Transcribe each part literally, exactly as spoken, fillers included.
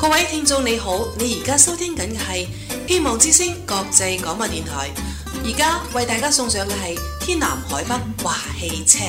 各位聽眾你好，你而家收聽緊嘅係希望之聲國際廣播電台，而家為大家送上嘅係天南海北話汽車。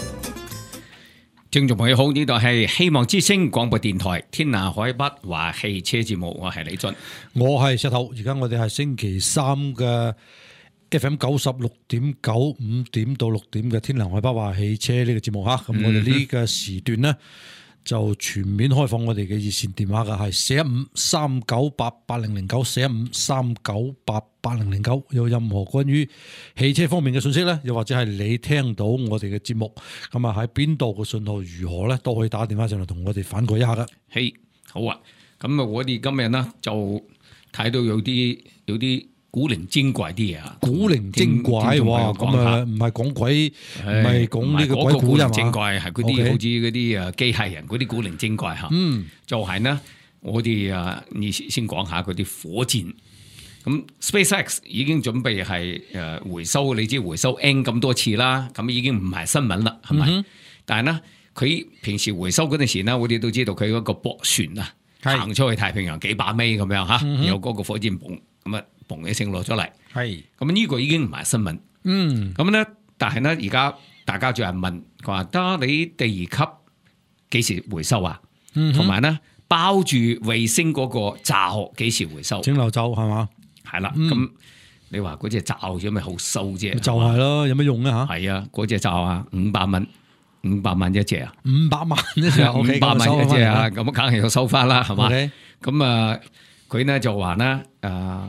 聽眾朋友好，呢度係希望之聲廣播電台天南海北話汽車節目，我係李俊， 我係石頭。而家我哋係星期三嘅 F M 九十六點九五點到六點嘅天南海北話汽車呢個節目吓，咁我哋呢個時段呢，就全面開放我哋嘅熱線電話嘅係四一五三九八八零零九，四一五三九八八零零九。有任何關於汽車方面嘅信息咧，又或者係你聽到我哋嘅節目，咁啊喺邊度嘅信號如何咧，都可以打電話上嚟同我哋反饋一下噶。 嘿，好啊，咁啊，我哋今日呢就睇到有啲有啲古靈精怪啲嘢啊， 古靈精怪哇，咁啊唔係講鬼，唔係講呢個鬼古人嘛， 精怪係嗰啲好似嗰啲啊機械人嗰啲古靈精怪吓，嗯，就係呢，我哋啊，你先講下嗰啲火箭。咁 SpaceX 已經準備係誒回收，你知回收 N 咁多次啦，咁已經唔係新聞啦，係咪？嗯、但係呢，佢平時回收嗰陣時呢，我哋都知道佢嗰個駁船啊，行出去太平洋幾百米咁樣吓，嗯、有嗰個火箭泵咁啊。嘣一聲落咗嚟，係咁呢個已經唔係新聞，嗯，咁咧，但係咧而家大家就係問，佢話得你第二級幾時回收啊？同埋咧包住衛星嗰個罩幾時回收？ 整流罩係嘛？ 係啦，咁、嗯、你話嗰隻罩有咩好收啫？ 就係咯，有咩用啊？吓， 係啊，嗰隻罩啊，五百蚊，五百蚊一隻啊， 五百萬一隻， 五百蚊一隻啊，咁梗係要收翻啦，係嘛？咁啊，佢咧就話咧，誒、呃。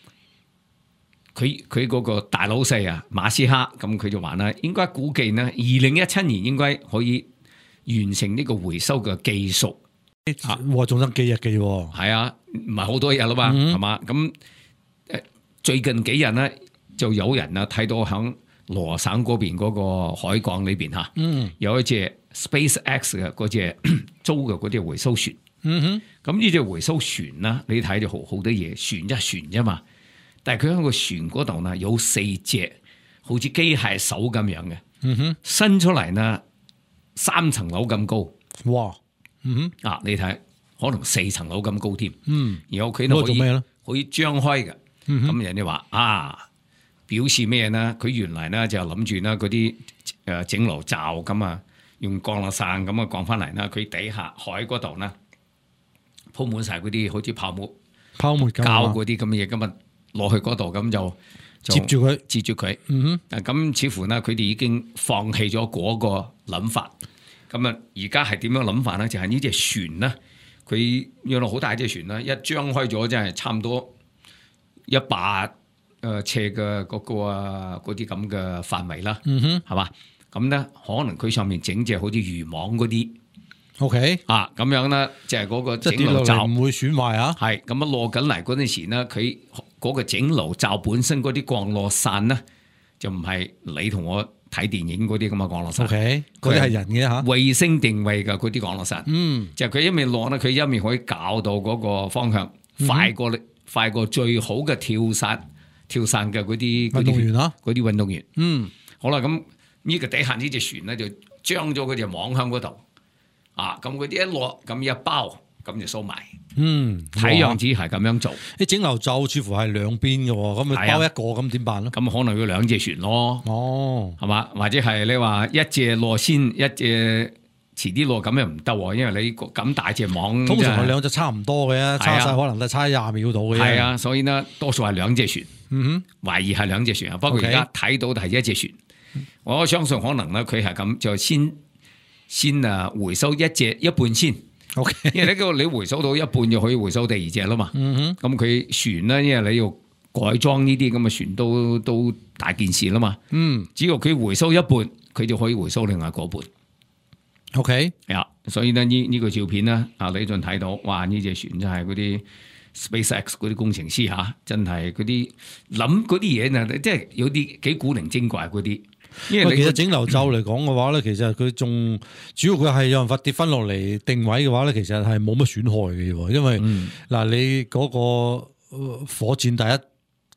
佢佢嗰個大老細啊，馬斯克咁佢就話啦，應該估計呢，二零一七年應該可以完成呢個回收嘅技術。 哇，仲得幾日嘅喎？ 係啊，唔係好多日啦嘛，係嘛、嗯？咁誒最近幾日呢，就有人啊睇到響羅省嗰邊嗰個海港裏邊嚇，嗯、有一隻 SpaceX 嘅嗰隻租嘅嗰隻回收船。嗯哼，咁呢隻回收船啦，你睇就好好多嘢，船一船啫嘛。但係佢喺個船嗰度呢，有四隻好似機械手咁樣嘅，嗯哼，伸出嚟呢三層樓咁高，哇，嗯哼，啊你睇可能四層樓咁高添，嗯，然後佢都可以可以張開嘅，咁、嗯、人哋話啊，表示咩呢？佢原來呢就諗住呢嗰啲誒整流罩咁啊，用降落傘咁啊降翻嚟啦，佢底下海嗰度呢鋪滿晒嗰啲好似泡沫泡沫膠嗰啲咁嘅嘢咁啊。落去嗰度咁就接住佢， 接住佢。嗯哼，啊咁似乎呢，佢哋已經放棄咗嗰個諗法。咁啊，而家係點樣諗法咧？就係呢隻船咧，佢原來好大隻船啦，一張開咗，真係差唔多一百誒尺嘅嗰個啊嗰啲咁嘅範圍啦。嗯哼，係嘛？咁咧可能佢上面整隻好似漁網嗰啲。 O K 啊，咁樣咧就係嗰個整流罩唔會損壞啊。 係咁啊，落緊嚟嗰陣時咧，佢嗰個整流罩本身嗰啲降落傘咧，就唔係你同我睇電影嗰啲咁嘅降落傘。O K， 嗰啲係人嘅吓， 衛星定位嘅嗰啲降落傘。嗯，就係佢一面落咧，佢一面可以搞到嗰個方向、嗯、快過快過最好嘅跳傘跳傘嘅嗰啲運動員啊， 嗰啲運動員。嗯，好啦，咁呢個底下呢隻船咧就將咗嗰隻網向嗰度。啊，咁佢啲一落咁一包，咁就收埋。嗯，睇樣子係咁樣做。 啲整流罩似乎係兩邊嘅，咁咪包一個咁點辦咧？ 咁可能要兩隻船咯。哦，係嘛？或者係你話一隻落先，一隻遲啲落，咁又唔得，因為你咁大隻網， 通常係兩隻差唔多嘅，差晒可能都差廿秒到嘅。 係啊，所以呢，多數係兩隻船。嗯哼，懷疑係兩隻船啊。不過而家睇到係一隻船，我相信可能咧，佢係咁就先。先啊，回收一隻一半先，OK，因為呢個你回收到一半就可以回收第二隻啦嘛。嗯哼，咁佢船咧，因為你要改裝呢啲咁嘅船都都大件事啦嘛。嗯，只要佢回收一半，佢就可以回收另外嗰半。OK，係啊，所以咧呢呢個照片咧，啊李俊睇到，哇呢隻船真係嗰啲 SpaceX 嗰啲工程師吓，真係嗰啲諗嗰啲嘢啊，即係有啲幾古靈精怪嗰啲。 因為其實整流罩嚟講嘅話咧，其實佢仲主要佢係有辦法跌翻落嚟定位嘅話咧，其實係冇乜損害嘅，因為嗱、嗯、你嗰個火箭第一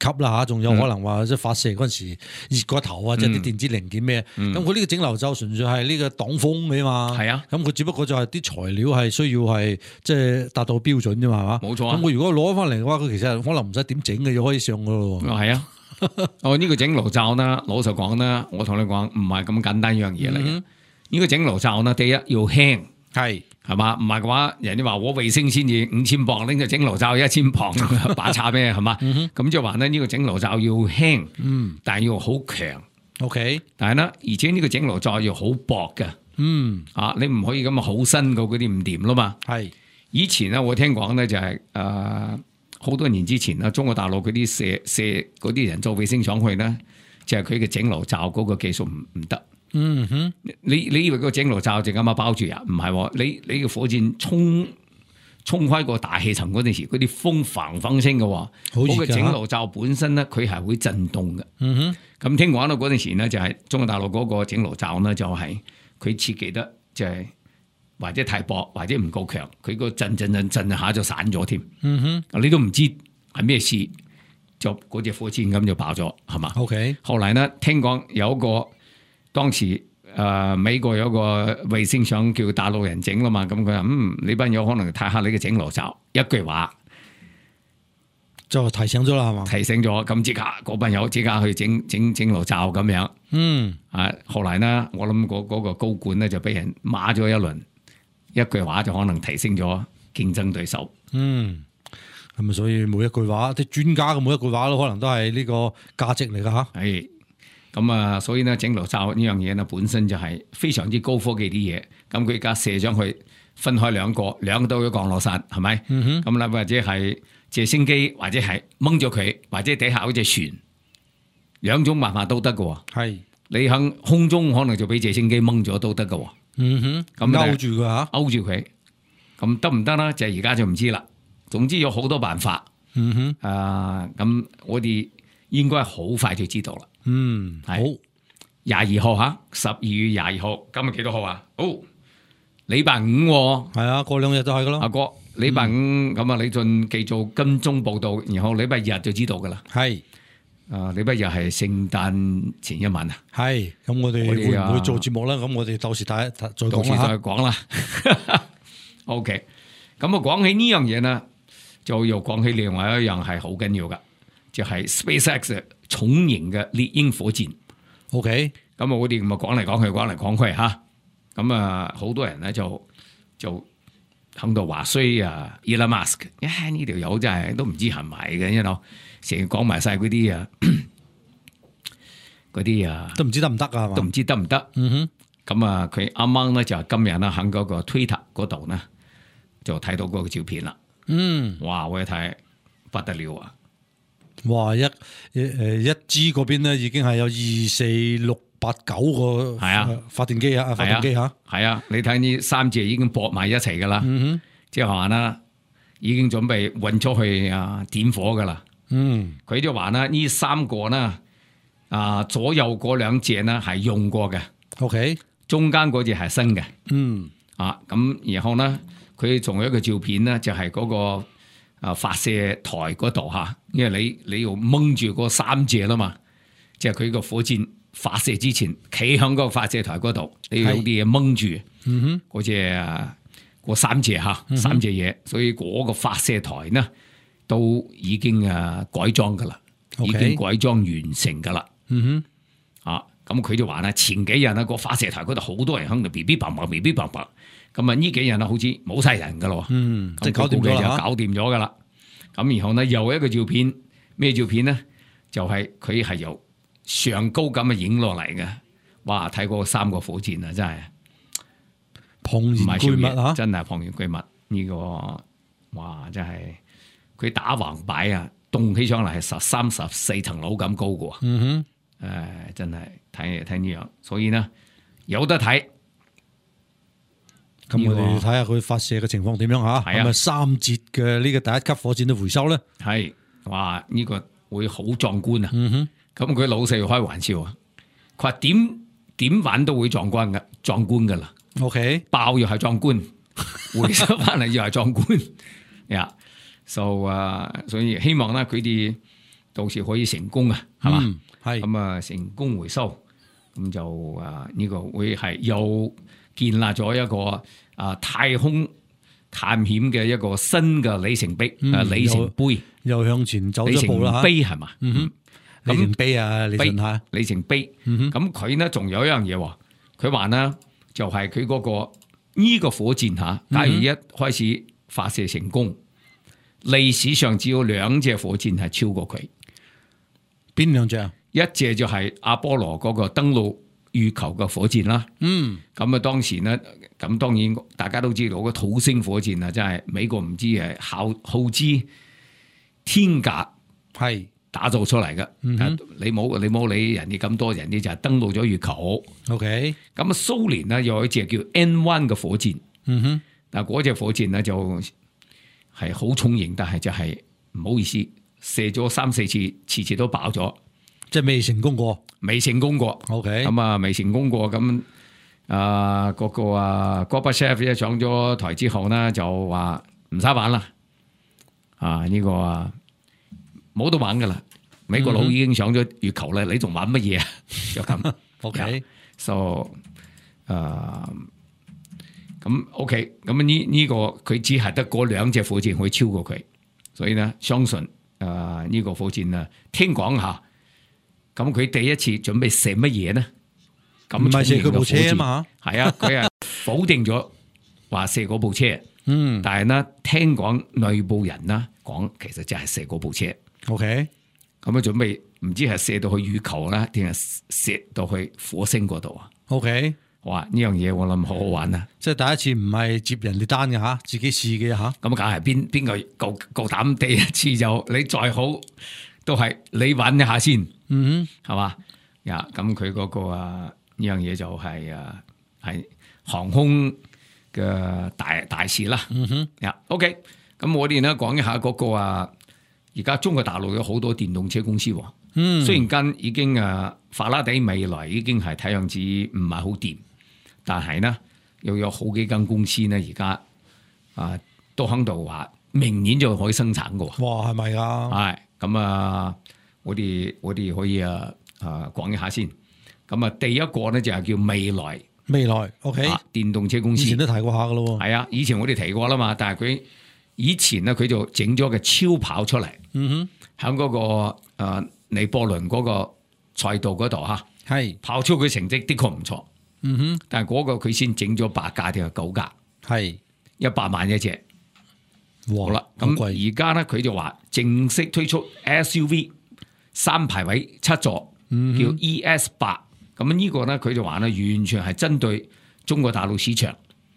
級啦嚇，仲有可能話即係發射嗰陣時熱過頭啊，即係啲電子零件咩？咁佢呢個整流罩純粹係呢個擋風嘅嘛。係啊，咁佢只不過就係啲材料係需要係即係達到標準啫嘛，係嘛？ 冇錯啊。 咁佢如果攞翻嚟嘅話，佢其實可能唔使點整嘅，就可以上噶咯。 係啊。哦，呢個整爐罩呢，老實講呢，我同你講唔係咁簡單一樣嘢嚟嘅。呢個整爐罩呢，第一要輕，係係嘛，唔係嘅話，人哋話我衛星先至五千磅，拎個整爐罩一千磅，把差咩係嘛？咁即係話呢，呢個整爐罩要輕，嗯，但係要好強 ，OK，但係呢，而且呢個整爐罩要好薄嘅，嗯，啊，你唔可以咁啊好新嘅嗰啲唔掂啦嘛。係以前呢，我聽講呢就係、是、誒。呃好多年之前啦，中國大陸嗰啲射射嗰啲人造衛星上去咧，就係佢嘅整爐罩嗰個技術唔唔得。嗯哼，你你以為個整爐罩就咁樣包住啊？唔係，你你個火箭衝衝開個大氣層嗰陣時，嗰啲風嘭嘭聲嘅，嗰個整爐罩本身咧，佢係會震動嘅。嗯哼，咁聽講到嗰陣時咧，就係中國大陸嗰個整爐罩咧，就係佢設計得就係、是。或者太薄，或者唔夠強，佢個震震震震下就散咗添。嗯哼，你都唔知係咩事，就嗰隻火箭咁就爆咗，係嘛 ？OK。後來呢，聽講有一個當時誒、呃、美國有一個衛星想叫大陸人整啦嘛，咁佢話嗯，你班友可能睇下你嘅整爐罩，一句話就提醒咗啦，係嘛？提醒咗，咁即刻嗰班友即刻去整整整爐罩咁樣。嗯，啊，後來呢，我諗嗰嗰個高管呢就俾人罵咗一輪。一句話就可能提升咗競爭對手。嗯，咁啊，所以每一句話，啲專家嘅每一句話都可能都係呢個價值嚟噶吓。係，咁啊，所以呢，整爐罩呢樣嘢呢，本身就係非常之高科技啲嘢。咁佢而家射上去，分開兩個，兩個都要降落傘，係咪？咁啦、嗯哼，或者係直升機，或者係掹咗佢，或者底下嗰隻船，兩種辦法都得噶。係，你喺空中可能就俾直升機掹咗都得噶。嗯哼，咁勾住佢吓，勾住佢，咁得唔得啦？就係而家就唔知啦。總之有好多辦法。嗯哼，啊，咁我哋應該好快就知道啦。嗯，好，廿二號吓，十二月廿二號，今日幾多號啊？哦，禮拜五，係啊，過兩日就係噶啦。阿哥，禮拜五咁啊，你盡記做跟蹤報道，然後禮拜日就知道噶啦。係。啊！禮拜日係聖誕前一晚啊，係咁我哋會唔會做節目咧？咁我哋到時睇再講啦。到時再講啦。OK，咁啊講起呢樣嘢呢，就又講起另外一樣係好緊要噶，就係、是、SpaceX 重型嘅獵鷹火箭。OK，咁啊我哋咁啊講嚟講去，講嚟講去吓，咁啊好多人咧就就喺度話衰啊 Elon Musk，呀呢條友真係都唔知係咪嘅，一路。成日講埋晒嗰啲啊，嗰啲啊，都唔知得唔得啊，都唔知得唔得。嗯哼，咁啊，佢啱啱咧就係今日啦，喺嗰個 Twitter 嗰度咧，就睇到嗰個照片啦。嗯，哇！我一睇不得了啊！哇！一誒一支嗰邊咧已經係有二四六八九個係啊發電機啊，發電機嚇。係啊，你睇呢三隻已經駁埋一齊噶啦。嗯哼，即係話啦，已經準備運出去啊點火噶啦。嗯，佢就話啦，呢三個呢，啊左右嗰兩隻呢係用過嘅 ，OK，中間嗰隻係新嘅，嗯，啊咁然後呢，佢仲有一個照片呢，就係、是、嗰個啊發射台嗰度吓，因為你你要掹住嗰三隻啦嘛，即係佢個火箭發射之前，企響嗰個發射台嗰度，你要有啲嘢掹住，嗯哼，嗰隻嗰三隻吓，三隻嘢，所以嗰個發射台呢。都已經啊改裝噶啦，okay. 已經改裝完成噶啦。嗯哼，啊，咁佢就話咧，前幾日啊個發射台嗰度好多人喺度 B B 嘭嘭 B B 嘭嘭，咁啊呢幾日啊好似冇晒人噶咯。嗯，即係搞掂咗啦，搞掂咗噶啦。咁然後呢，又一個照片，咩照片呢？就係佢係由上高咁啊影落嚟嘅。哇，睇過三個火箭啊，真係龐然巨物啊！真係龐然巨物呢、這個，哇，真係。佢打橫擺啊，動起上嚟係十三十四層樓咁高嘅。嗯哼，誒、呃，真係睇睇呢樣，所以呢有得睇。咁我哋睇下佢發射嘅情況點樣吓？係啊，三節嘅呢個第一級火箭嘅回收咧，係哇呢、這個會好壯觀啊。嗯哼，咁佢老細又開玩笑啊，佢話點點玩都會壯觀嘅，壯觀噶啦。OK，爆又係壯觀，回收翻嚟又係壯觀呀。 So 啊、uh，所以希望咧佢哋到時可以成功啊，係嘛？ 嗯係咁啊成功回收，咁就啊呢個會係又建立咗一個啊太空探險嘅一個新嘅里程碑， 嗯啊里程碑， 又向前走里咗步啦嚇。 程碑係嘛？ 嗯哼，里程碑啊，你信下。 里程碑。 嗯咁佢呢仲有一樣嘢喎，佢話呢就係佢嗰個呢個火箭嚇，假如一開始發射成功，歷史上只有兩隻火箭係超過佢， 邊兩隻啊？ 一隻就係阿波羅嗰個登陸月球嘅火箭啦。 嗯， 咁啊當時呢，咁當然大家都知道個土星火箭啊，真係美國唔知係耗耗資天價係。 打造出嚟嘅。 嗯哼你冇你冇理人哋咁多人，哋就係登陸咗月球。 OK。 咁啊蘇聯呢有一隻叫 N 一 嘅火箭， 嗯哼。 但嗰隻火箭呢就係好重型，但係就係唔好意思，射咗三四次，次次都爆咗， 即係未成功過。 未成功過。 OK。 咁啊未成功過，咁啊嗰個啊 Gorbachev 一上咗台之後呢，就話唔使玩啦，啊呢、個啊冇得玩噶啦，美國佬已經上咗月球啦，你仲玩乜嘢啊？就咁。 OK。 so 誒咁 OK， 咁呢呢個佢只係得嗰兩隻火箭可以超過佢，所以呢相信誒呢個火箭啊，聽講下，咁佢第一次準備射乜嘢呢？咁唔係射佢部車啊嘛？ 係啊，佢係否定咗話射嗰部車， 嗯。 但係呢聽講內部人啦講，其實就係射嗰部車。 OK。 咁啊準備唔知係射到去月球啦，定係射到去火星嗰度啊？ OK。 哇！呢樣嘢我諗好好玩啊！ 即係第一次唔係接人哋單嘅吓，自己試嘅吓。 咁梗係邊邊個夠夠膽第一次就你再好都係你玩一下先， 嗯係嘛？呀，咁佢嗰個啊呢樣嘢就係啊係航空嘅大大事啦。 哼。嗯哼。 呀，OK，咁我哋呢講一下嗰個啊，而家中國大陸有好多電動車公司喎。 嗯。 雖然間已經啊法拉第未來已經係睇樣子唔係好掂。但係呢，又有好幾間公司呢，而家啊都喺度話，明年就可以生產嘅喎。 哇，係咪㗎？ 係咁啊，我哋我哋可以啊啊講一下先。咁啊，第一個呢，就係叫未來， 未來 OK、 啊、電動車公司。 以前都提過下㗎咯喎。 係啊，以前我哋提過啦嘛，但係佢以前呢，佢就整咗個超跑出嚟， 嗯喺嗰、個啊尼泊倫嗰個賽道嗰度嚇， 哼。係。 跑出佢成績的確唔錯。 嗯哼。 但係嗰個佢先整咗八架定係九架， 係。 一百萬一隻。 哇！ 好啦， 好咁貴。 而家咧佢就話正式推出 S U V 三排位七座， 嗯叫 E S 八。咁呢個咧佢就話咧完全係針對中國大陸市場。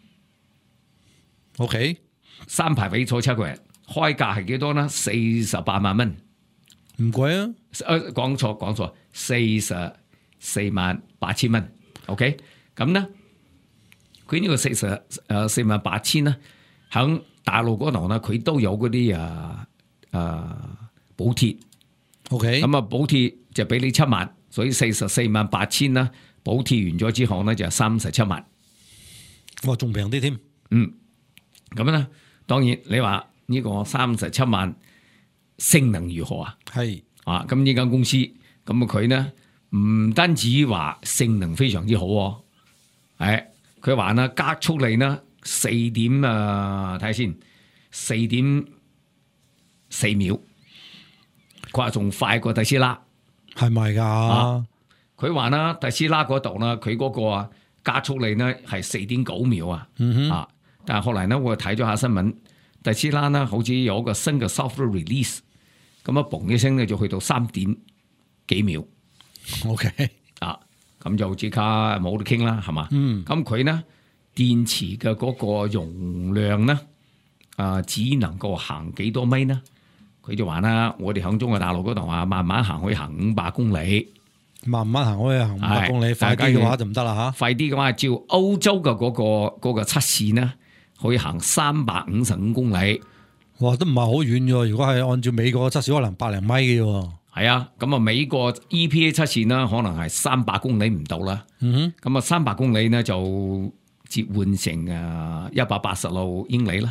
OK。 三排位坐七個人，開價係幾多呢？四十八萬蚊。 唔貴啊。 誒講錯講錯，四十四萬八千蚊。OK，咁咧，佢呢個四十誒四萬八千咧，喺大陸嗰度咧，佢都有嗰啲啊啊補貼。 OK。 咁啊補貼就俾你七萬，所以四十四萬八千啦，補貼完咗之後咧就三十七萬。 哇，仲平啲添。 嗯，咁咧，當然你話呢個三十七萬性能如何啊？ 係。 啊，咁呢間公司咁啊佢呢？唔單止話性能非常之好，誒，佢話啦加速力呢四點啊，睇下先，四點四秒，佢話仲快過特斯拉， 係咪㗎？ 佢話啦特斯拉嗰度啦，佢嗰個啊加速力呢係四點九秒啊， 嗯哼。 啊，但係後來呢我睇咗下新聞，特斯拉呢好似有個新嘅 software release，咁啊嘣一聲咧就去到三點幾秒。 OK。 啊，咁就即刻冇得傾啦，係嘛？ 嗯。 咁佢呢電池嘅嗰個容量呢，啊，只能夠行幾多米呢？佢就話啦，我哋響中國大陸嗰度啊，慢慢行可以行五百公里， 慢慢行可以行五百公里， 係快啲嘅話就唔得啦吓。 快啲嘅話，照歐洲嘅嗰、個嗰、個測試呢，可以行三百五十五公里。 哇，都唔係好遠嘅，如果係按照美國嘅測試，可能百零米嘅喎。 係啊，咁啊美國 E P A 測試呢，可能係三百公里唔到啦。 嗯咁啊三百公里呢就折換成啊一百八十六英里啦。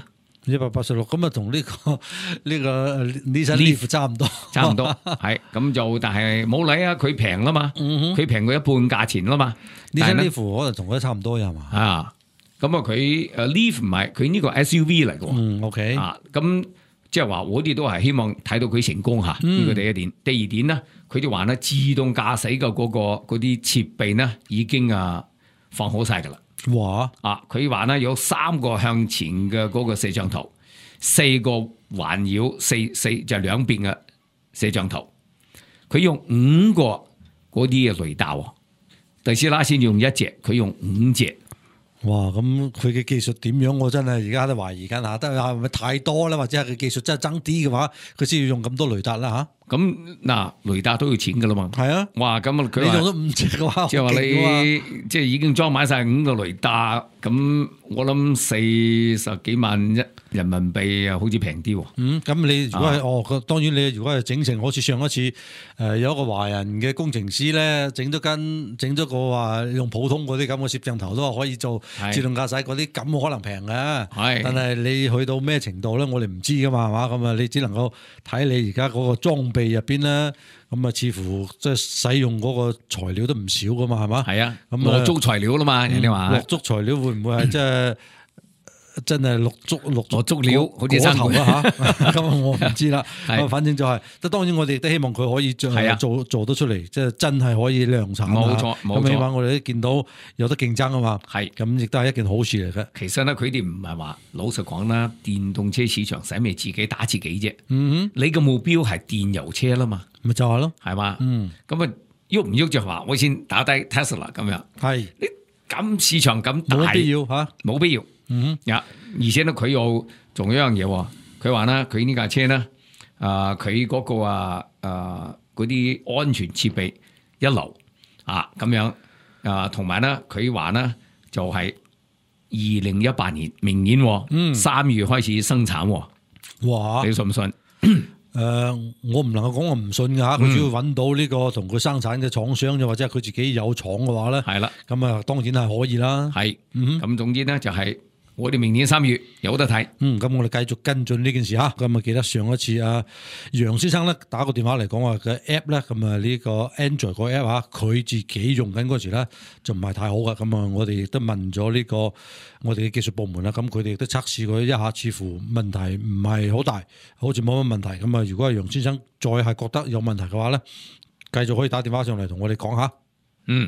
一百八十六，咁啊同呢個呢個 Nissan Leaf 差唔多， 差唔多係咁就，但係冇理啊，佢平啦嘛，佢平佢一半價錢啦嘛。 Nissan Leaf 可能同佢差唔多係嘛？ 啊，咁啊佢誒 Leaf 唔係佢呢個 S U V 嚟嘅， 嗯 OK 啊，咁即係話我哋都係希望睇到佢成功嚇，呢、 嗯、 個第一點。第二點咧，佢哋話咧自動駕駛嘅嗰個嗰啲設備咧已經啊放好晒㗎啦。 哇！ 啊，佢話咧有三個向前嘅嗰個攝像頭，四個環繞四四就兩邊嘅攝像頭，佢用五個嗰啲嘅雷達喎，特斯拉先用一隻，佢用五隻。 哇！咁佢嘅技術點樣？我真係而家都懷疑緊嚇，得係咪太多咧？或者係佢技術真係爭啲嘅話，佢先要用咁多雷達啦嚇。 咁嗱，雷達都要錢噶啦嘛。係啊，哇！咁啊，佢你用咗五隻嘅話， 即係話你即係已經裝滿晒五個雷達，咁我諗四十幾萬一人民幣啊，好似平啲喎。 嗯，咁你如果係、啊、哦，當然你如果係整成好似上一次誒、呃、有一個華人嘅工程師咧，整咗間整咗個話用普通嗰啲咁嘅攝像頭都可以做自動駕駛嗰啲，咁可能平嘅。係，但係你去到咩程度咧？我哋唔知噶嘛，係嘛？咁啊，你只能夠睇你而家嗰個裝備入邊咧，咁啊，似乎即係使用嗰個材料都唔少噶嘛，係嘛？係啊，咁落足材料啦嘛，人哋話落足材料會唔會係即係？真係落足落落足料，好似生頭啦嚇，咁我唔知啦。咁反正就係、是，當然我哋都希望佢可以做、啊、做做得出嚟，即係真係可以量產。冇錯，冇錯。咁起碼我哋都見到有得競爭啊嘛。係，咁亦都係一件好事嚟嘅。 其實咧，佢哋唔係話老實講啦，電動車市場使咩自己打自己啫？ 嗯哼， 你嘅目標係電油車啦嘛， 咪就係咯， 係嘛？ 嗯， 咁啊喐唔喐就話我先打低 Tesla 咁樣。係，你咁市場咁大， 冇必要嚇， 冇必要。嗯，呀，而且咧佢又仲有一樣嘢，佢話咧佢呢架車咧，啊佢嗰個啊啊嗰啲安全設備一流啊咁樣啊，同埋咧佢話咧就係二零一八年明年三月開始生產，哇！你信唔信？誒、 呃，我唔能夠講我唔信㗎嚇，佢只要揾到呢個同佢生產嘅廠商，又或者係佢自己有廠嘅話咧，係啦，咁啊當然係可以啦。係，咁總之咧就係、是。我哋明年三月有得睇，嗯，咁我哋繼續跟進呢件事吓，咁啊記得上一次啊楊先生咧打個電話嚟講話嘅 app 咧，咁啊呢個 Android 個 app 吓，佢自己用緊嗰時咧就唔係太好噶，咁啊我哋亦都問咗呢個我哋嘅技術部門啦，咁佢哋亦都測試過一下，似乎問題唔係好大，好似冇乜問題，咁啊如果係楊先生再係覺得有問題嘅話咧，繼續可以打電話上嚟同我哋講下。嗯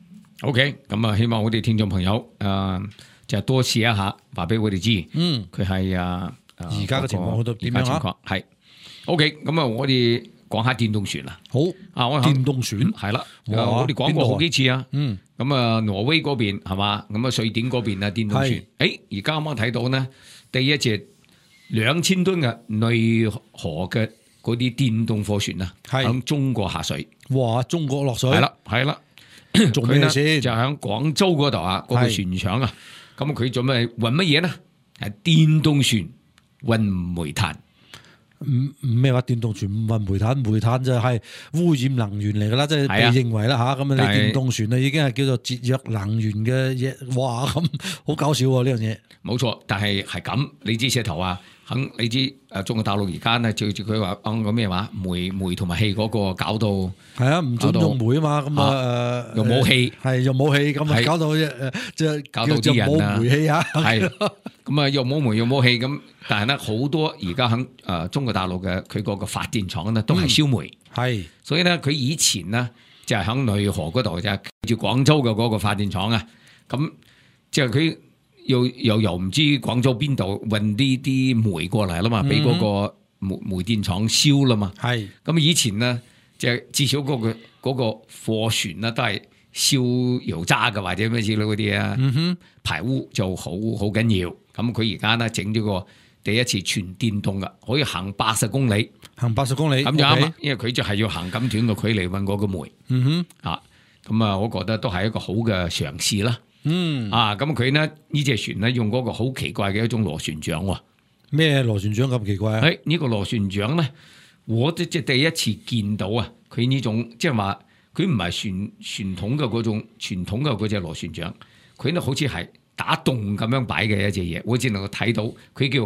，OK， 咁啊希望我哋聽眾朋友誒。呃就多試一下，話俾我哋知。嗯，佢係啊， 而家嘅情況去到點樣啊？ 係 OK， 咁啊，我哋講下電動船啦。 好啊，我電動船係啦，我哋講過好幾次啊。嗯，咁啊，挪威嗰邊係嘛，咁啊，瑞典嗰邊啊，電動船。誒，而家啱啱睇到呢，第一隻兩千噸嘅內河嘅嗰啲電動貨船啊，響中國下水。 哇！中國落水。係啦， 係啦， 做咩先？ 就響廣州嗰度啊，嗰個船廠啊。咁佢做咩運乜嘢呢？係電動船運煤炭。 唔唔咩話電動船運煤炭？煤炭就係污染能源嚟噶啦，即係被認為啦吓。咁啊，你電動船啊已經係叫做節約能源嘅嘢。哇，咁好搞笑喎呢樣嘢。 冇錯，但係係咁，你知石頭啊？肯你知誒？中國大陸而家咧，照住佢話講個咩話？煤煤同埋氣嗰個搞到係啊，唔准用煤啊嘛，咁啊誒，又冇氣， 係又冇氣，咁啊搞到誒即係搞到啲人啊， 冇煤氣啊， 係咁啊，又冇煤又冇氣咁，但係咧好多而家喺誒中國大陸嘅佢嗰個發電廠咧都係燒煤，係、嗯，所以咧佢以前呢，就係喺內河嗰度就係住廣州嘅嗰個發電廠啊，咁即係佢。又又由唔知廣州邊度運啲啲煤過嚟啦嘛，俾嗰個煤煤電廠燒啦嘛。係咁以前呢，即係至少嗰、嗰個嗰、嗰個貨船呢都係燒油渣嘅或者咩之類嗰啲啊，排污就好好緊要。咁佢而家呢整咗個第一次全電動嘅，可以行八十公里， 行八十公里咁就啱啦。因為佢就係要行咁短嘅距離運嗰個煤。嗯哼，啊咁啊，我覺得都係一個好嘅嘗試啦。嗯啊，咁佢呢呢隻船呢用嗰個好奇怪嘅一種螺旋槳喎。咩螺旋槳咁奇怪啊？ 誒、哎，呢、這個螺旋槳呢，我即係第一次見到啊！佢呢種即係話，佢唔係傳傳統嘅嗰種傳統嘅嗰隻螺旋槳，佢呢好似係打洞咁樣擺嘅一隻嘢，我只能夠睇到佢叫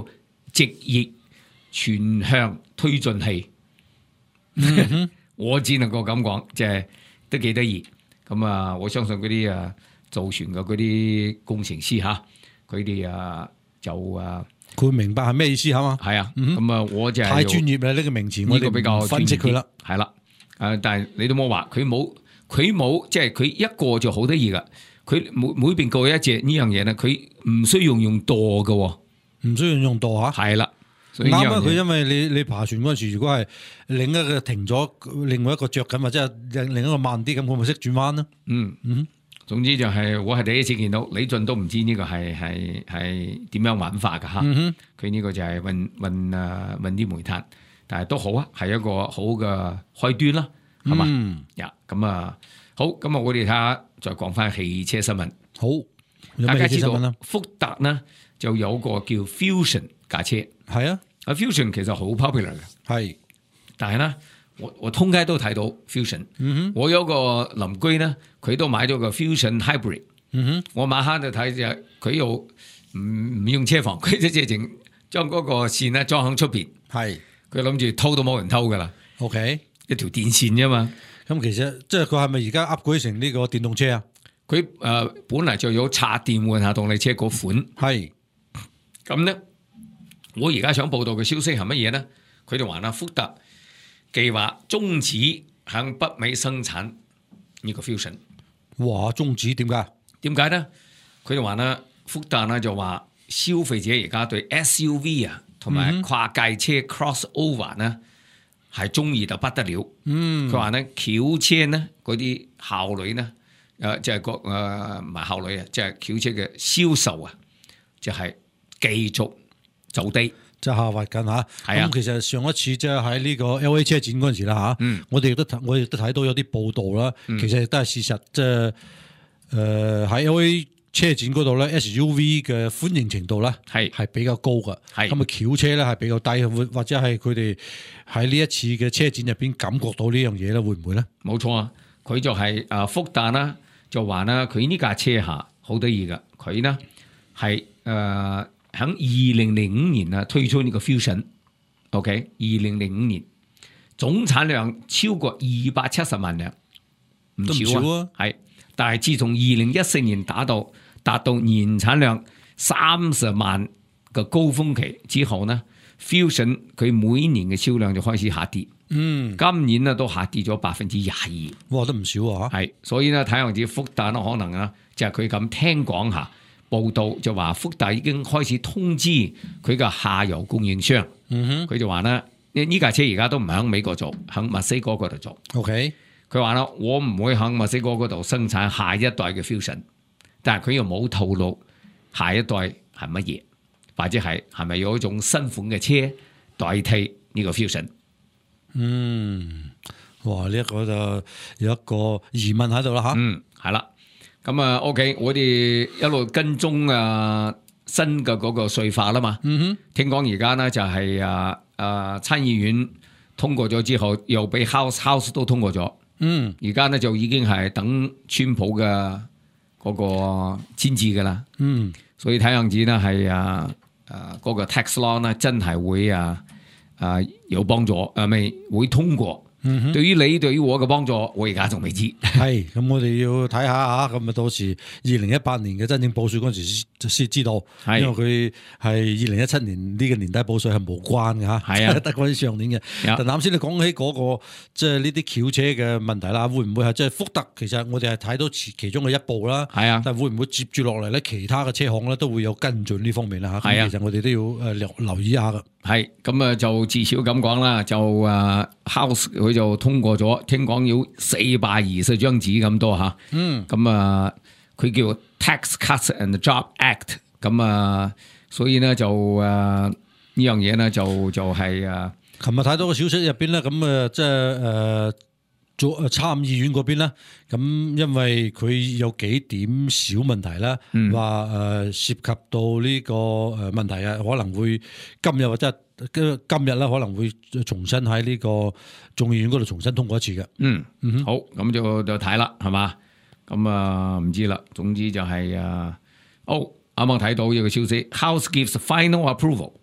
直熱全向推進器。嗯、我只能夠咁講，即係都幾得意。咁啊，我相信嗰啲啊造船嘅嗰啲工程師嚇，佢哋啊就啊， 佢明白係咩意思係嘛？ 係啊，咁啊、嗯，我就係太專業啦呢個名詞，我哋比較分析佢啦。 係啦，誒，但係你都冇話佢冇，佢冇，即係佢一個就好得意噶。佢每每邊過一隻呢樣嘢咧，佢唔需要用用舵嘅， 唔需要用舵嚇。 係啦。 啱啊！佢因為你你爬船嗰陣時，如果係另一個停咗，另外一個着緊，或者係另一個慢啲咁，佢咪識轉彎咯。 嗯嗯，總之就係我係第一次見到，李俊都唔知呢個係係係點樣玩法噶嚇。佢呢、嗯、個就係運運啊運啲煤炭，但係都好啊，係一個好嘅開端啦，係嘛？ 嗯， 呀咁啊好，咁啊我哋睇下再講翻汽車新聞。 好， 大家知道福特呢就有個叫 Fusion 架車， 係啊。 啊 Fusion 其實好 popular 嘅， 係， 但係咧，我我通街都睇到 Fusion、嗯。我有個鄰居咧，佢都買咗個 Fusion Hybrid、嗯。我晚黑就睇就佢又唔唔用車房，佢即係淨將嗰個線咧裝喺出邊。係，佢諗住偷都冇人偷噶啦。OK， 一條電線啫嘛。 咁其實即係佢係咪而家 upgrade 成呢個電動車啊？ 佢誒、呃、本嚟就有插電換下動力車嗰款。係，咁咧。我而家想報道嘅消息係乜嘢呢？佢哋話啦，福特計劃終止向北美生產呢個 Fusion。 哇！終止點解？ 點解呢？佢哋話啦，福特呢就話消費者而家對 S U V 啊同埋跨界車 crossover 呢係中意到不得了。嗯，佢話呢轎車呢嗰啲效率呢，誒即係個誒唔係效率啊，即係轎車嘅銷售啊，就係繼續走低， 即係下滑緊嚇。咁、啊、其實上一次即係喺呢個 L A 車展嗰陣時啦嚇、嗯，我哋亦都我亦都睇到有啲報道啦、嗯。其實亦都係事實，即係誒喺 L A 車展嗰度咧 ，S U V 嘅歡迎程度咧係係比較高嘅。咁啊，轎車咧係比較低，或或者係佢哋喺呢一次嘅車展入邊感覺到呢樣嘢咧，會唔會咧？ 冇錯啊，佢就係、是、誒福特啦，就話啦，佢呢架車嚇好得意嘅，佢呢係誒。呃喺二零零五年啊推出呢個 Fusion，OK， 二零零五年總產量超過二百七十萬輛，唔少啊，係。但係自從二零一四年打到達到年產量三十萬嘅高峰期之後呢 ，Fusion 佢每年嘅銷量就開始下跌。嗯，今年呢都下跌咗百分之廿二， 哇，都唔少啊！ 係，所以呢睇樣子福特呢可能啊，就係佢咁聽講下。報道就話福特已經開始通知佢嘅下游供應商，佢、嗯、就話咧呢架車而家都唔喺美國做，喺墨西哥嗰度做。OK， 佢話啦，我唔會喺墨西哥嗰度生產下一代嘅 Fusion， 但係佢又冇透露下一代係乜嘢，或者係係咪有一種新款嘅車代替呢個 Fusion？ 嗯，哇！呢、這、一個就有一個疑問喺度啦吓。 嗯，係啦。咁啊 ，OK， 我哋一路跟蹤啊新嘅嗰個稅法啦嘛。嗯哼，聽講而家呢就係啊啊參議院通過咗之後，又俾 House House 都通過咗。嗯，而家呢就已經係等川普嘅嗰個簽字噶啦。嗯，所以睇樣子呢係啊啊嗰個 tax law 呢真係會啊啊有幫助，啊咪會通過。嗯、對於你對於我嘅幫助，我而家仲未知。 係咁，我哋要睇下吓，咁啊到時二零一八年嘅真正報稅嗰陣時就先知道，因為佢係二零一七年呢個年底報稅係無關嘅吓，係啊，得嗰啲上年嘅。但啱先你講起嗰、那個即係呢啲轎車嘅問題啦，會唔會係即係福特？其實我哋係睇到其中嘅一步啦，係啊，但係會唔會接住落嚟咧？其他嘅車行咧都會有跟進呢方面啦吓。係啊，其實我哋都要誒留留意一下噶。 係咁啊，就至少咁講啦，就誒 House 佢就通過咗，聽講要四百二十張紙咁多吓。嗯，咁啊，佢叫 Tax Cuts and Job Act， 咁啊，所以呢，就誒呢樣嘢呢，就就係誒， 琴日睇到個消息入邊咧，咁啊即係誒做誒參議院嗰邊咧，咁因為佢有幾點小問題啦，話誒、嗯、涉及到呢個誒問題啊，可能會今日或者今日咧可能會重新喺呢個眾議院嗰度重新通過一次嘅。嗯嗯， 好，咁就就睇啦，係嘛？咁啊唔知啦，總之就係、是、啊，哦，啱啱睇到一個消息 ，House gives final approval，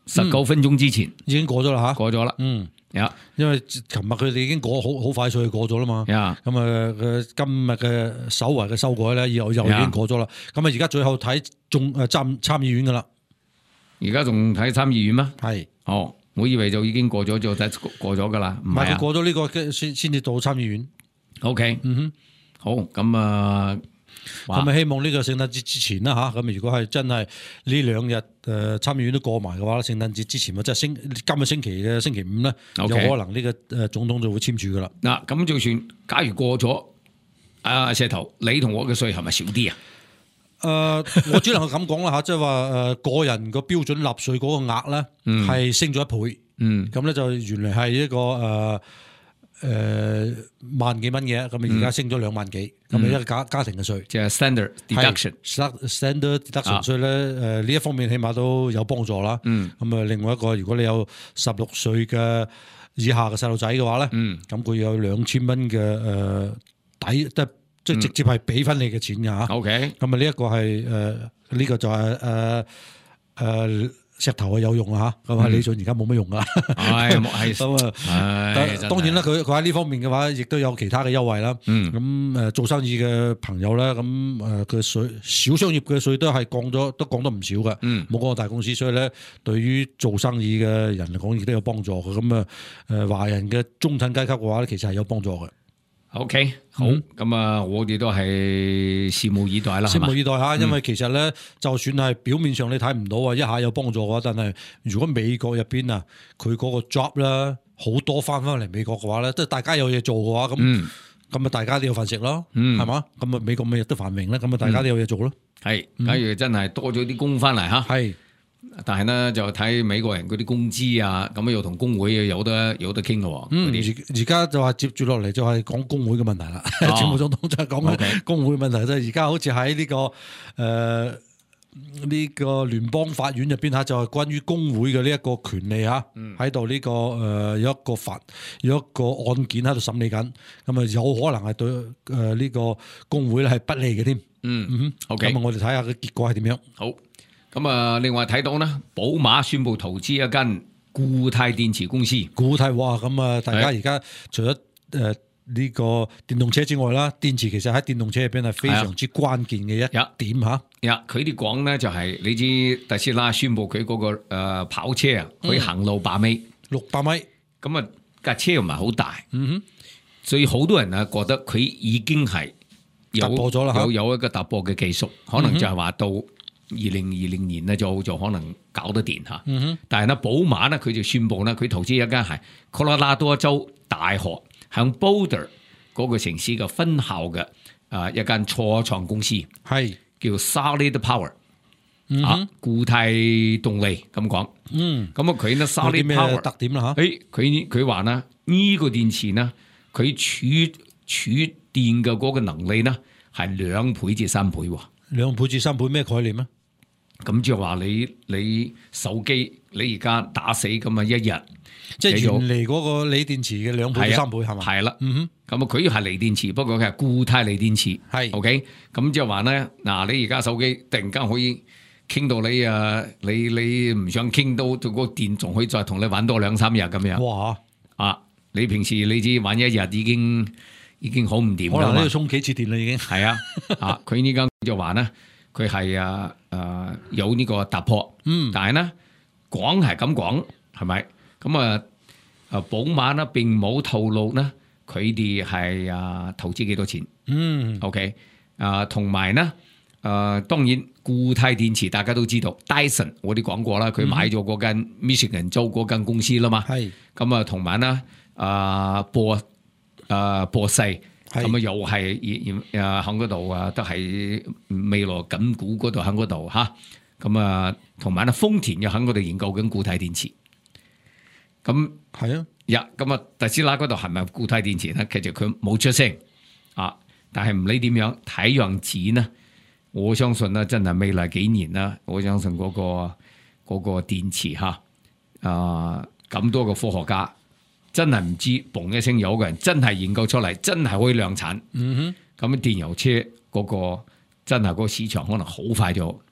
十九分鐘之前已經過咗啦嚇， 過咗啦。 嗯。 呀， 因為琴日佢哋已經過好好快脆過咗啦嘛，咁啊佢今日嘅首圍嘅修改咧，又又已經過咗啦。咁啊而家最後睇眾誒參參議院噶啦， 而家仲睇參議院咩？ 係， 哦，我以為就已經過咗就睇過咗噶啦，唔係啊， 佢過咗呢個先先至到參議院。 OK， 嗯哼， 好，咁啊。 咁啊，希望呢個聖誕節之前啦嚇，咁如果係真係呢兩日誒參議院都過埋嘅話咧，聖誕節之前啊，即係星今個星期嘅星期五咧，okay. 有可能呢個誒總統就會簽署噶啦。 嗱，咁就算假如過咗，阿石頭，你同我嘅稅係咪少啲啊？ 誒、呃，我只能夠咁講啦嚇，即係話誒個人個標準納稅嗰個額咧係升咗一倍，嗯，咁咧就原來係一個誒。呃誒、呃、萬幾蚊嘅，咁啊而家升咗兩萬幾，咁啊一個家家庭嘅稅， 即係 standard deduction，standard deduction，啊、所以咧誒呢一方面起碼都有幫助啦。咁、嗯、啊另外一個，如果你有十六歲嘅以下嘅細路仔嘅話咧，咁、嗯、佢有兩千蚊嘅誒抵，即係即係直接係俾翻你嘅錢㗎嚇。OK，咁啊呢一個係誒呢個就係誒誒。呃呃石頭係有用啊嚇，咁啊李俊而家冇乜用噶，係係咁啊，當然啦，佢佢喺呢方面嘅話，亦都有其他嘅優惠啦。咁、嗯、誒做生意嘅朋友咧，咁誒嘅稅小商業嘅稅都係降咗，都降得唔少嘅。冇、嗯、講過大公司，所以咧對於做生意嘅人嚟講，亦都有幫助嘅。咁啊誒華人嘅中產階級嘅話咧，其實係有幫助嘅。 OK， 好，咁、嗯、啊，我哋都係拭目以待啦， 拭目以待嚇，因為其實咧、嗯，就算係表面上你睇唔到啊，一下有幫助嘅話，但係如果美國入邊啊，佢嗰個 job 咧好多翻翻嚟美國嘅話咧，即係大家有嘢做嘅話，咁咁啊，大家都有份食咯，係、嗯、嘛？咁啊，美國每日都繁榮咧，咁啊，大家都有嘢做咯。係、 嗯，假如真係多咗啲工翻嚟嚇，係。但係咧就睇美國人嗰啲工資啊，咁又同工會有得有得傾咯。嗯， 而而家就話接住落嚟就係講工會嘅問題啦。政務總統就係講緊工會問題，即係而家好似喺呢個誒呢、呃這個聯邦法院入邊吓，就係關於工會嘅呢一個權利吓，喺度呢個誒、呃、有一個法有一個案件喺度審理緊，咁啊有可能係對誒呢個工會咧係不利嘅添。嗯嗯 ，OK，咁啊我哋睇下個結果係點樣。好。 咁啊，另外睇到咧，寶馬宣布投資一間固態電池公司。 固態哇，咁啊，大家而家除咗誒呢個電動車之外啦，電池其實喺電動車入邊係非常之關鍵嘅一點嚇。 呀，佢哋講咧就係、是、你知特斯拉宣布佢嗰、那個、呃、跑車啊，可以行路百米， 六、嗯、百米。咁啊架車又唔係好大， 嗯哼， 所以好多人啊覺得佢已經係突破咗啦， 有有一個突破嘅技術，可能就係話到。二零二零年咧就就可能搞得掂嚇、嗯，但係咧寶馬咧佢就宣布咧佢投資一間係科羅拉多州大學向 Boulder 嗰個城市嘅分校嘅啊一間初創公司，係叫 Solid Power、嗯、啊固態動力咁講，嗯，咁啊佢咧 Solid Power 特點啦嚇， 誒佢佢話咧呢個電池呢，佢儲儲電嘅嗰個能力呢係兩倍至三倍喎， 兩倍至三倍咩概念啊？ 咁即係話你你手機你而家打死咁啊一日， 即係原嚟嗰個鋰電池嘅兩倍至三倍係嘛？ 係啦，嗯哼，咁啊佢係鋰電池，不過佢係固態鋰電池，係 OK。咁即係話咧，嗱你而家手機突然間可以傾到你啊，你你唔想傾到個電仲可以再同你玩多兩三日咁樣。哇！啊，你平時你知玩一日已經已經好唔掂啦嘛，可能都要充幾次電啦已經。 係啊，啊佢呢間就話咧。佢係啊誒有呢個突破，嗯，但係咧講係咁講係咪？咁啊誒寶馬呢並冇透露呢佢哋係啊投資幾多錢，嗯 ，OK， 啊同埋呢誒當然固態電池大家都知道 Dyson 我哋講過啦，佢買咗嗰間 Michigan 州嗰間公司啦嘛，係咁啊同埋呢啊波啊波西。咁啊，又係誒誒喺嗰度啊，都係未來緊股嗰度喺嗰度嚇。咁啊，同埋咧，豐田又喺嗰度研究緊固態電池。咁係啊，呀，咁啊，特斯拉嗰度係咪固態電池咧？其實佢冇出聲啊。但係唔理點樣睇樣子呢，我相信咧，真係未來幾年啦，我相信嗰、嗰個嗰、嗰個電池嚇啊咁多個科學家。真係唔知，嘣一聲有個人真係研究出嚟，真係可以量產。嗯哼，咁電油車嗰個真係嗰個市場可能好快就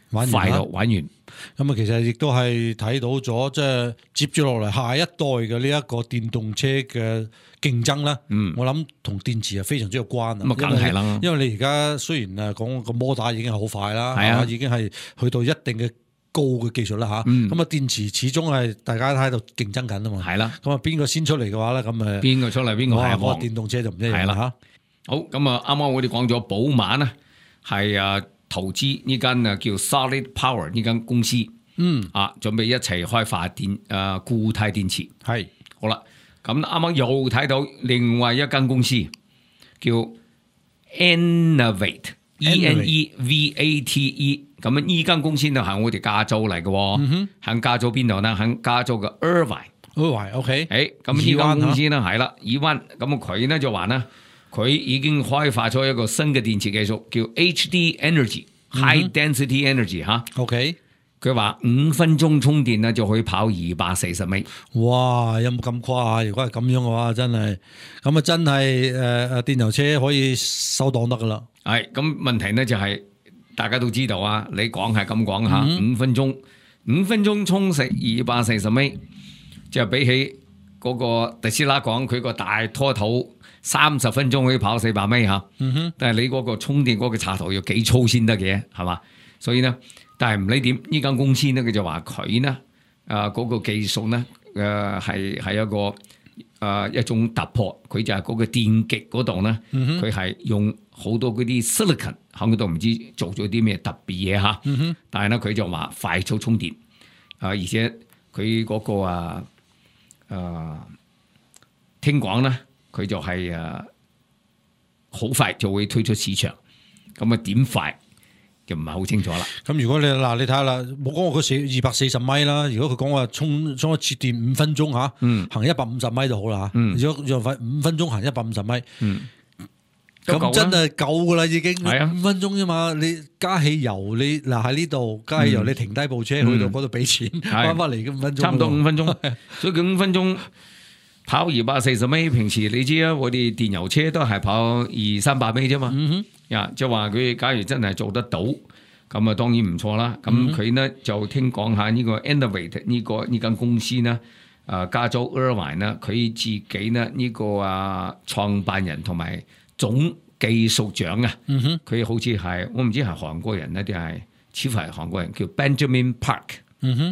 玩完快樂玩完。 咁啊，其實亦都係睇到咗，即係接住落嚟下一代嘅呢一個電動車嘅競爭啦。嗯，我諗同電池係非常之有關啊。 咁啊，梗係啦。 因為你而家雖然誒講個摩打已經係好快啦， 係啊， 已經係去到一定嘅高嘅技術啦嚇。咁、嗯、啊，電池始終係大家喺度競爭緊啊嘛。 係啦。 咁啊，邊個先出嚟嘅話咧，咁誒邊個出嚟邊個係我電動車就唔一樣啦嚇。 好，咁啊，啱啱我哋講咗寶馬咧，係啊投資呢間啊叫 Solid Power 呢間公司。嗯，啊，準備一齊開發電誒、呃、固態電池，係好啦。咁啱啱又睇到另外一間公司叫 Enovate，E N E V A T E。咁呢間公司就係我哋加州嚟嘅，喺、嗯、加州邊度呢？喺加州嘅 Irvine。Irvine，OK。誒，咁呢間公司呢係啦，以灣。咁佢呢就話呢，佢已經開發咗一個新嘅電池技術，叫 H D Energy，High、嗯、Density Energy 吓。OK。佢話五分鐘充電咧就可以跑二百四十米。哇！有冇咁誇啊？如果係咁樣嘅話，真係咁啊，真係誒誒電油車可以收檔得噶啦。係咁問題呢就係、是、大家都知道啊，你講係咁講吓，五分鐘五分鐘充食二百四十米，就比起嗰個特斯拉講佢個大拖頭三十分鐘可以跑四百米吓。嗯哼，但係你嗰個充電嗰個插頭要幾粗先得嘅，係嘛？所以呢。但係唔理點，呢間公司咧佢就話佢呢啊嗰、那個技術呢誒係係一個誒、呃、一種突破，佢就係嗰個電極嗰度呢，佢係、嗯、用好多嗰啲 silicon 喺嗰度唔知做咗啲咩特別嘢吓。嗯、但係呢，佢就話快速充電啊，而且佢嗰、那個啊誒、啊、聽講呢，佢就係誒好快就會推出市場，咁啊點快？就唔係好清楚啦。咁如果你嗱，你睇下啦，冇講過佢四二百四十米啦。如果佢講話充充一次電五分鐘嚇，嗯、行一百五十米就好啦嚇。嗯、如果用快五分鐘行一百五十米，咁、嗯、真係夠噶啦已經。係啊，五分鐘啫嘛。你加汽油，你嗱喺呢度加汽油，嗯、你停低部車、嗯、去到嗰度俾錢，翻翻嚟嘅五分鐘。差唔多五分鐘，所以佢五分鐘跑二百四十米。平時你知啊，我哋電油車都係跑二三百米啫嘛。嗯呀，即係話佢假如真係做得到，咁啊當然唔錯啦。咁佢呢就聽講下呢個 Enovate 呢個呢間公司呢，啊加州 Irvine 呢，佢自己呢呢個啊創辦人同埋總技術長啊，佢、嗯、好似係我唔知係韓國人呢定係似乎係韓國人，叫 Benjamin Park。嗯哼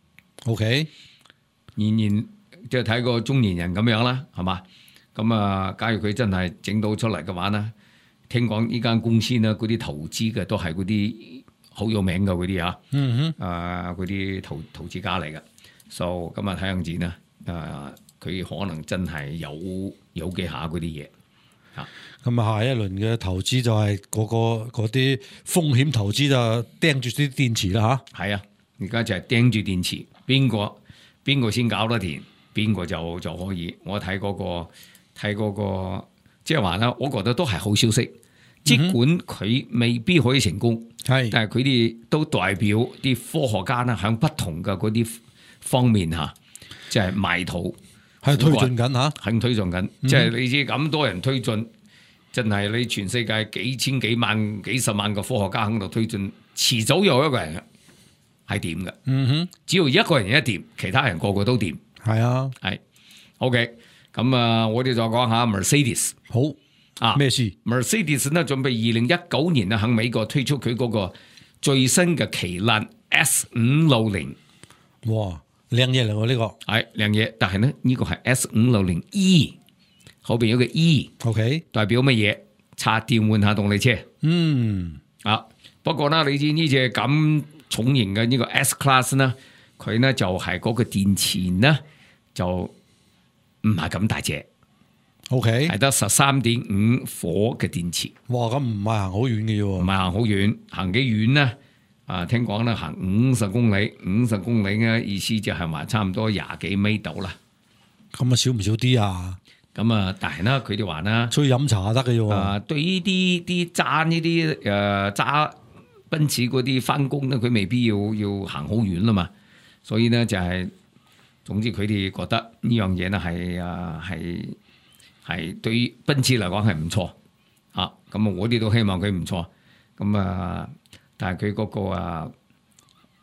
，OK，年年即係睇個中年人咁樣啦，係嘛？咁啊，假如佢真係整到出嚟嘅話呢？聽講呢間公司呢，嗰啲投資嘅都係嗰啲好有名嘅嗰啲啊，嗯哼，啊嗰啲投投資家嚟嘅，所以咁啊睇樣子呢，啊佢可能真係有有幾下嗰啲嘢啊。咁啊下一輪嘅投資就係嗰、嗰個嗰啲風險投資就盯住啲電池啦吓。係啊，而家就係盯住電池，邊個邊個先搞得掂，邊個就就可以。我睇嗰、嗰個睇嗰個。即係話咧，我覺得都係好消息。即管佢未必可以成功，係、嗯，但係佢哋都代表啲科學家咧，喺不同嘅嗰啲方面嚇，即係埋頭係推進緊嚇，係推進緊。即係、嗯、你知咁多人推進，真係你全世界幾千幾萬、幾十萬個科學家喺度推進，遲早有一個人係掂嘅。嗯哼，只要一個人一掂，其他人個個都掂。係啊，係 OK。咁啊，我哋就講下 Mercedes。好啊，咩事 ？Mercedes 呢準備二零一九年啊，喺美國推出佢嗰個最新嘅旗艦 S 五六零。哇，靚嘢嚟喎呢個。係靚嘢，但係呢呢個係 S 五六零 E， 後邊有個 E。OK， 代表乜嘢？插電換下動力車。嗯。啊，不過呢，你知呢隻咁重型嘅呢個 S Class 呢，佢呢就係嗰個電池呢就。唔係咁大隻 ，OK，係得十三點五火嘅電池。哇，咁唔係行好遠嘅喎，唔係行好遠，行幾遠呢？啊，聽講咧行五十公里，五十公里嘅意思就係話差唔多廿幾米度啦。咁啊少唔少啲啊？咁啊，但係呢，佢哋話呢，出去飲茶得嘅喎。啊，對於啲啲揸呢啲誒揸奔馳嗰啲翻工咧，佢未必要要行好遠啦嘛。所以呢，就係、是。總之佢哋覺得呢樣嘢咧係啊係係對於奔馳嚟講係唔錯啊，咁啊我哋都希望佢唔錯，咁啊但係佢嗰個啊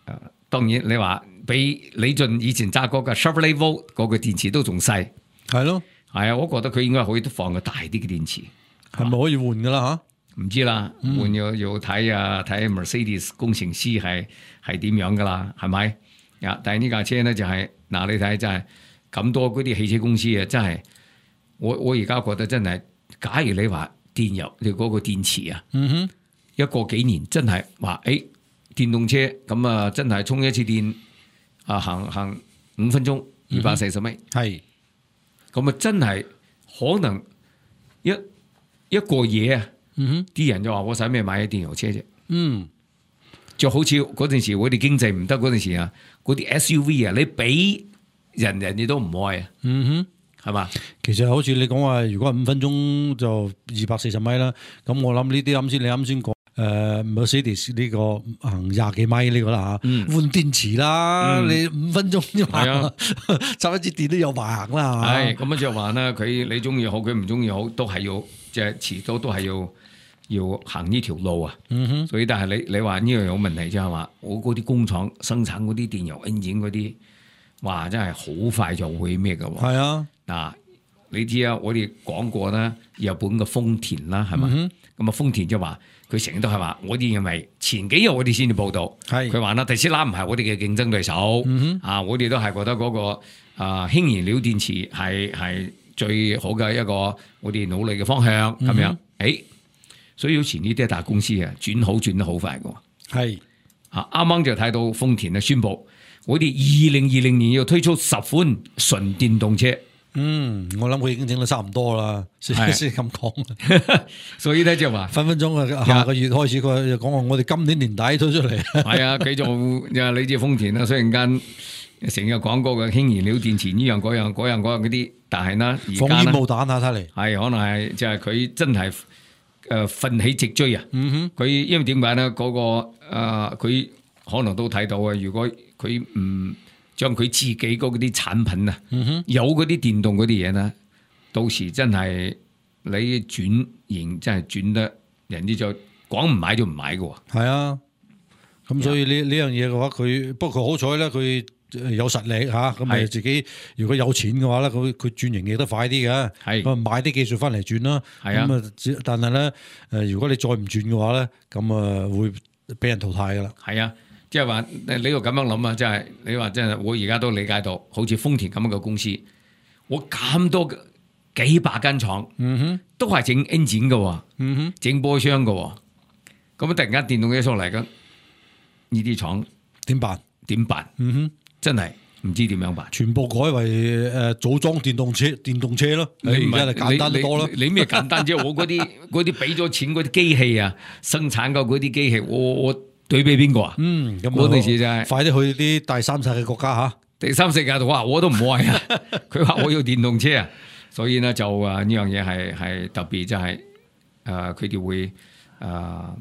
誒當然你話比李俊以前揸嗰個 Chevrolet Volt 嗰個電池都仲細， 係咯， 係啊，我覺得佢應該可以放個大啲嘅電池， 係咪可以換噶啦唔知啦，換要要睇啊，睇 Mercedes 工程師係係點樣噶啦，係咪？啊！但係呢架車咧就係、是、嗱，你睇真係咁多嗰啲汽車公司啊，真係我我而家覺得真係，假如你話電油你嗰個電池啊， 嗯哼， 一個幾年真係話誒電動車咁啊，真係充一次電啊行行五分鐘二百四十米， 係咁啊真係可能一一個夜啊！ 嗯哼， 啲人就話我使咩買電油車啫？ 嗯， 就好似嗰陣時我哋經濟唔得嗰陣時啊，嗰啲 S U V 啊，你俾人人哋都唔愛啊， 嗯哼，係嘛？ 其實好似你講話，如果係五分鐘就二百四十米啦，咁我諗呢啲啱先你啱先講誒 Mercedes 呢個行廿幾米呢個啦嚇， 嗯換電池啦， 嗯你五分鐘啫嘛， 係啊插一支電都有排行啦， 係咁啊，就話啦，佢你中意好，佢唔中意好，都係要即係遲早都係要要行呢條路啊。 嗯哼， 所以但係你你話呢樣有問題就係話，我嗰啲工廠生產嗰啲電油 engine 嗰啲，哇真係好快就會咩㗎喎。 係啊， 嗱，你知啊，我哋講過啦，日本嘅豐田啦，係嘛？咁啊、 嗯， 豐田就話佢成日都係話，我哋認為前幾日我哋先至報道， 係佢話啦，特斯拉唔係我哋嘅競爭對手， 嗯啊，我哋都係覺得嗰、個啊氫燃料電池係係最好嘅一個我哋努力嘅方向咁、 嗯、 樣。誒，所以好似呢啲大公司啊，轉好轉得好快嘅。 係啊，啱啱就睇到豐田啊宣布，我哋二零二零年要推出十款純電動車。 嗯，我諗佢已經整得差唔多啦，先先咁講。 所以咧就話分分鐘啊，下個月開始佢就講話我哋今年年底推出嚟。 係啊，繼續啊，你知豐田啦，雖然間成日講嗰個氫燃料電池呢樣嗰樣嗰樣嗰樣嗰啲，但係呢而放家呢煙霧彈啊，睇嚟係可能係即係佢真係誒奮起直追啊！ 嗯哼， 佢因為點解呢？嗰、個誒佢、呃、可能都睇到啊，如果佢唔將佢自己嗰啲產品啊， 嗯哼， 有嗰啲電動嗰啲嘢咧，到時真係你轉型真係轉得人哋就講唔買就唔買嘅喎。 係啊，咁所以呢呢樣嘢嘅話，佢不過好彩咧，佢有實力嚇，咁咪係自己如果有錢嘅話咧，佢佢轉型亦都快啲嘅， 係咁啊買啲技術翻嚟轉啦。 係啊咁啊，只但係咧誒，如果你再唔轉嘅話咧，咁啊會俾人淘汰噶啦。 係啊，即係話你要咁樣諗啊，即係你話真係我而家都理解到，好似豐田咁樣嘅公司，我咁多幾百間廠， 嗯哼， 都係整 engine 嘅喎， 嗯哼， 整波箱嘅喎，咁突然間電動車出嚟嘅，呢啲廠點辦？ 點辦？ 嗯哼， 真係唔知點樣辦。 全部改為誒組裝電動車電動車咯，你唔係而家就簡單得多啦。 你你咩簡單啫？我嗰啲嗰啲俾咗錢嗰啲機器啊，生產嘅嗰啲機器，我我對比邊個啊？ 嗯，咁嗰陣時就係快啲去啲第三世界國家嚇。 第三世界度話我都唔愛啊！佢話我要電動車啊，所以咧就啊呢樣嘢係係特別就係誒佢哋會誒、呃、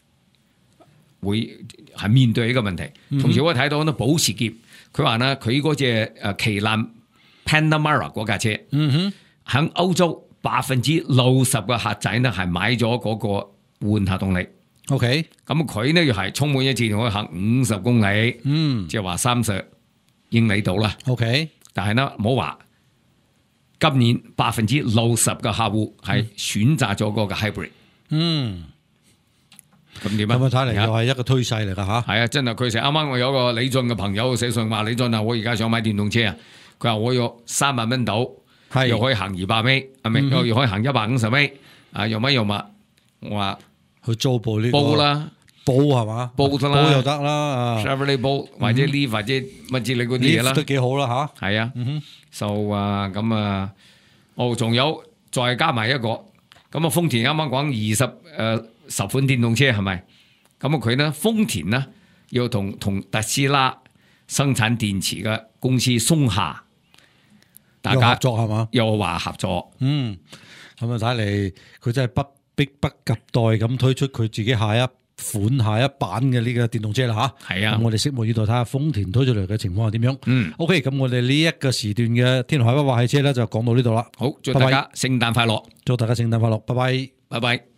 會係面對呢個問題。同時我睇到咧保時捷，佢話咧佢嗰隻誒旗艦 Panamera 嗰架車， 嗯哼， 喺歐洲百分之六十嘅客仔呢係買咗嗰個換下動力。 OK， 咁佢呢又係充滿一次可以行五十公里， 嗯即係話三十英里度啦。 ，OK， 但係呢，唔好話今年百分之六十嘅客戶係選擇咗嗰個 hybrid， 嗯， 咁點啊？ 咁啊睇嚟又係係一個推勢嚟㗎吓。 係啊，真係佢成啱啱我有個李俊嘅朋友寫信話：李俊啊，我而家想買電動車啊，佢話我要三萬蚊到， 係又可以行二百米，係咪？又又可以行一百五十米，啊，又乜又乜，我話去租部呢個煲啦， 煲係嘛， 煲得啦煲又得啦，啊 Chevrolet 煲或者 Leaf 或者乜之類嗰啲嘢啦 ，lift 都，幾好啦吓。 係啊。 嗯哼， 就啊咁啊，哦，仲有再加埋一個，咁啊豐田啱啱講二十誒十款電動車係咪？咁啊佢呢豐田呢要同同特斯拉生產電池嘅公司松下，大有合家作係嘛？ 又話合作， 嗯，咁啊睇嚟佢真係不迫不及待咁推出佢自己下一款下一版嘅呢個電動車啦吓。 係啊咁我哋拭目以待睇下豐田推出嚟嘅情況係點樣。 嗯 ，OK，咁我哋呢一個時段嘅天海不話汽車咧就講到呢度啦。 好，祝大拜家聖誕快樂， 祝大家聖誕快樂，拜拜。 拜拜。